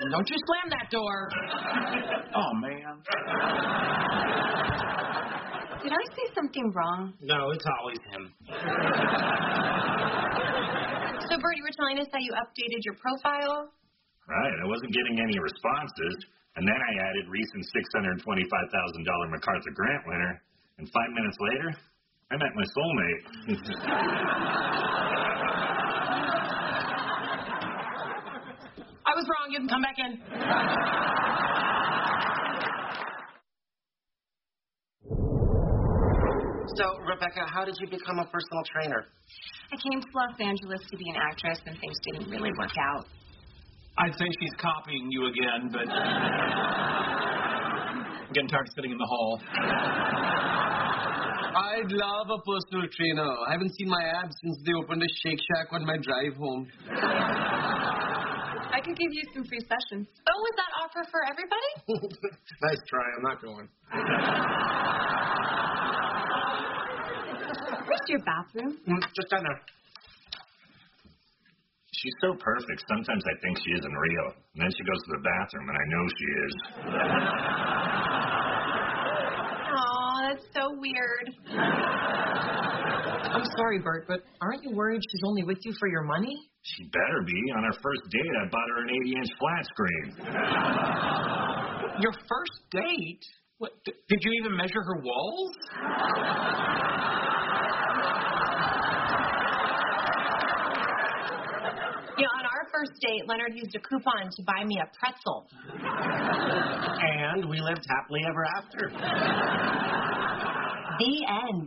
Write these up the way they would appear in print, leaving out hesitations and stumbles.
Don't you slam that door. Oh, man. Did I say something wrong? No, it's always him. So, Bert, you were telling us that you updated your profile? Right, I wasn't getting any responses, and then I added recent $625,000 MacArthur Grant winner, and 5 minutes later, I met my soulmate. I was wrong. You can come back in. So, Rebecca, how did you become a personal trainer? I came to Los Angeles to be an actress, and things didn't really work out. I'd say she's copying you again, but I'm getting tired of sitting in the hall. I'd love a personal trainer. I haven't seen my abs since they opened a Shake Shack on my drive home. I could give you some free sessions. Oh, is that offer for everybody? Nice try. I'm not going. Where's your bathroom? Just down there. She's so perfect, sometimes I think she isn't real. And then she goes to the bathroom, and I know she is. Aw, that's so weird. I'm sorry, Bert, but aren't you worried she's only with you for your money? She better be. On our first date, I bought her an 80-inch flat screen. Your first date? What? Did you even measure her walls? You know, on our first date, Leonard used a coupon to buy me a pretzel. And we lived happily ever after. The end.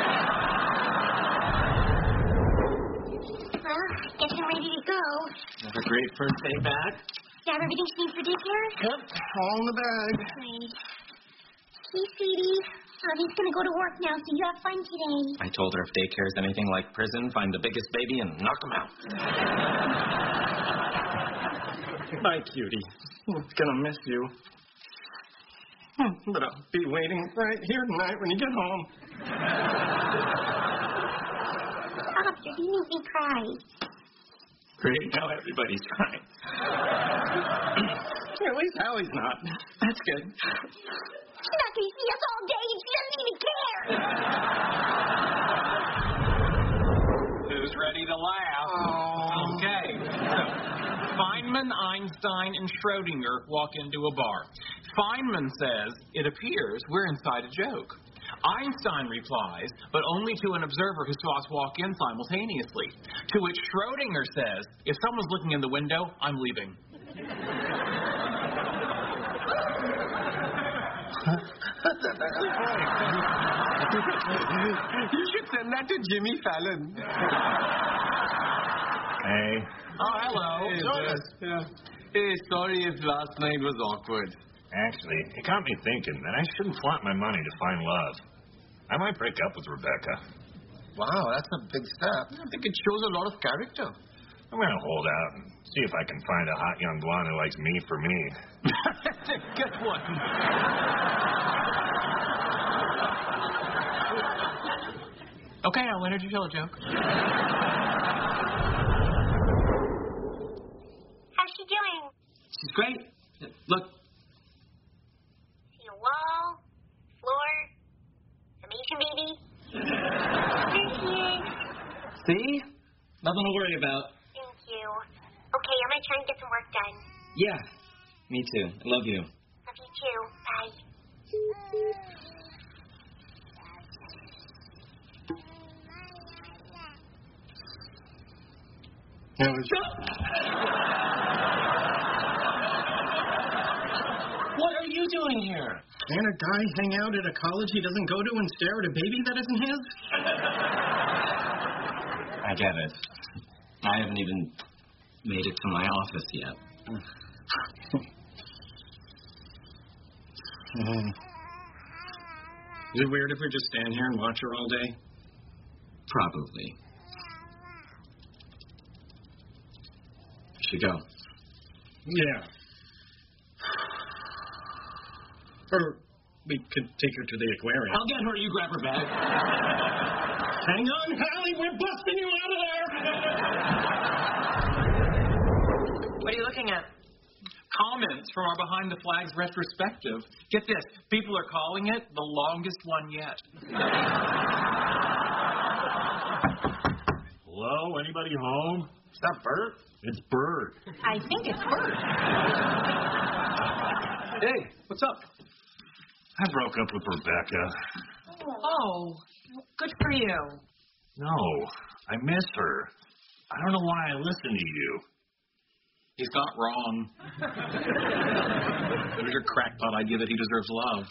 Well, guess I'm ready to go. Have a great first day back. You have everything you need for daycare? Yep, all in the bag. Great. Hey, sweetie. He's going to go to work now, so you have fun today. I told her if daycare is anything like prison, find the biggest baby and knock him out. Bye, cutie. I'm gonna miss you. But I'll be waiting right here tonight when you get home. Stop, you make me cry. Great, now everybody's crying. At least Hallie's not. That's good. She's not going to see us all day, and she doesn't even care. Who's ready to laugh? Oh. Okay. So, Feynman, Einstein, and Schrodinger walk into a bar. Feynman says, it appears we're inside a joke. Einstein replies, but only to an observer who saw us walk in simultaneously. To which Schrodinger says, if someone's looking in the window, I'm leaving. You should send that to Jimmy Fallon. Hey. Oh, hello. Hey, Join us. yeah. Hey, sorry if last night was awkward. Actually, it got me thinking that I shouldn't flaunt my money to find love. I might break up with Rebecca. Wow, that's a big step. I think it shows a lot of character. I'm going to hold out and see if I can find a hot young blonde who likes me for me. That's a good one. Okay, now, Leonard, you tell a joke. How's she doing? She's great. Look. See a wall, floor, some Asian baby. There she is. See? Nothing to worry about. Thank you. Okay, I'm gonna try and get some work done. Yeah. Me too. I love you. Love you too. Bye. What are you doing here? Can a guy hang out at a college he doesn't go to and stare at a baby that isn't his? I get it. I haven't even made it to my office yet. Is it weird if we just stand here and watch her all day? Probably. Should go. Yeah. Or we could take her to the aquarium. I'll get her. You grab her bag. Hang on, Hallie. We're busting you out of there. What are you looking at? Comments from our Behind the Flags retrospective. Get this, people are calling it the longest one yet. Hello, anybody home? Is that Bert? It's Bert. I think it's Bert. Hey, what's up? I broke up with Rebecca. Oh, good for you. No, I miss her. I don't know why I listen to you. He's not wrong. It was your crackpot idea that he deserves love.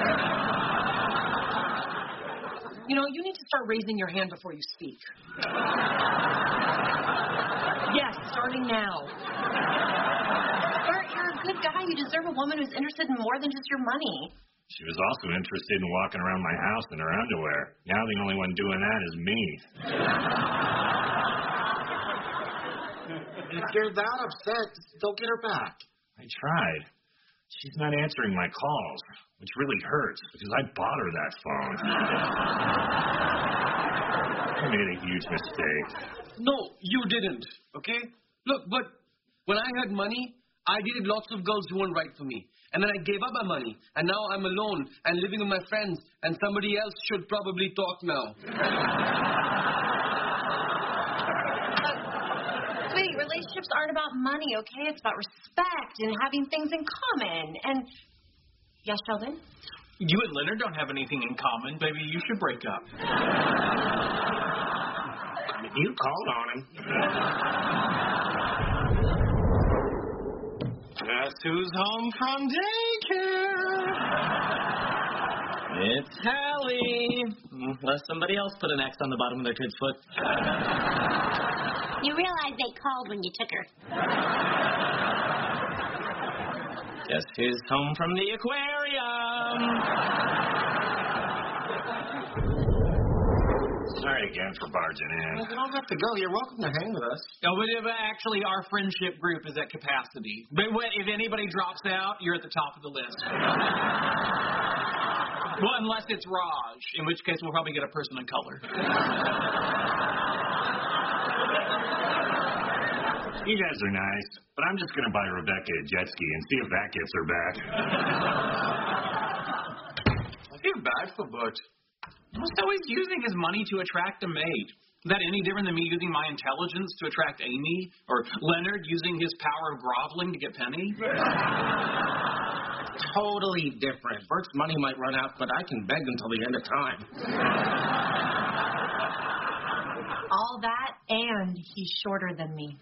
You know, you need to start raising your hand before you speak. Yes, starting now. Bert, you're a good guy. You deserve a woman who's interested in more than just your money. She was also interested in walking around my house in her underwear. Now the only one doing that is me. If you're that upset, don't get her back. I tried. She's not answering my calls, which really hurts because I bought her that phone. I made a huge mistake. No, you didn't, okay? Look, but when I had money, I dated lots of girls who weren't right for me. And then I gave up my money, and now I'm alone and living with my friends, and somebody else should probably talk now. Sweetie, relationships aren't about money, okay? It's about respect and having things in common. And, yes, Sheldon? You and Leonard don't have anything in common. Maybe you should break up. You called on him. Guess who's home from daycare? It's Hallie. Unless somebody else put an X on the bottom of their kid's foot. You realize they called when you took her. Guess who's home from the aquarium? Sorry again for barging in. You don't have to go. You're welcome to hang with us. No, but actually, our friendship group is at capacity. But if anybody drops out, you're at the top of the list. Well, unless it's Raj, in which case we'll probably get a person of color. You guys are nice, but I'm just going to buy Rebecca a jet ski and see if that gets her back. I feel bad for Bert. So he's using his money to attract a mate. Is that any different than me using my intelligence to attract Amy? Or Leonard using his power of groveling to get Penny? Totally different. Bert's money might run out, but I can beg until the end of time. All that, and he's shorter than me.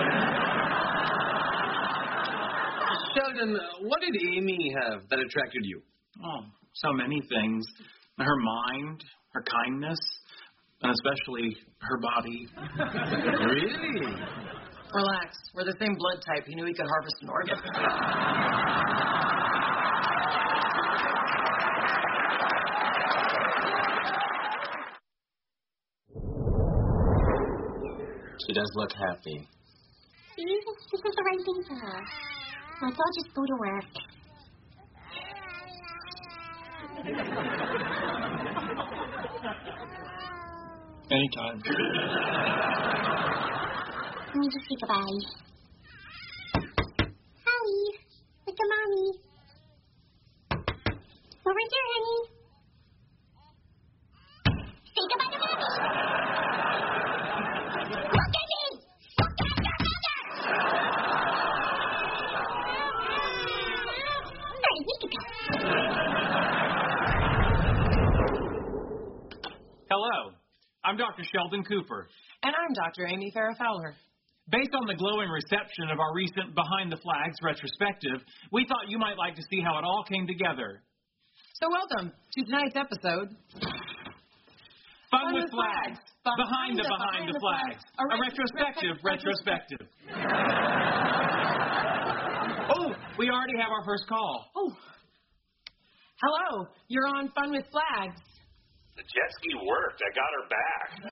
Sheldon, what did Amy have that attracted you? Oh, so many things. Her mind, her kindness, and especially her body. Really? Relax. We're the same blood type. He knew he could harvest an organ. She does look happy. See, this is the right thing for her. Let's all just go to work. Anytime. Let me just say goodbye. Hallie, look at Mommy. Over here, honey. Say goodbye to Mommy. Look at me. Look at your mother. All right, we can go. Hello, I'm Dr. Sheldon Cooper. And I'm Dr. Amy Farrah Fowler. Based on the glowing reception of our recent Behind the Flags retrospective, we thought you might like to see how it all came together. So welcome to tonight's episode. Fun with Flags. Behind the Flags. A retrospective. Oh, we already have our first call. Oh. Hello, you're on Fun with Flags. The jet ski worked. I got her back.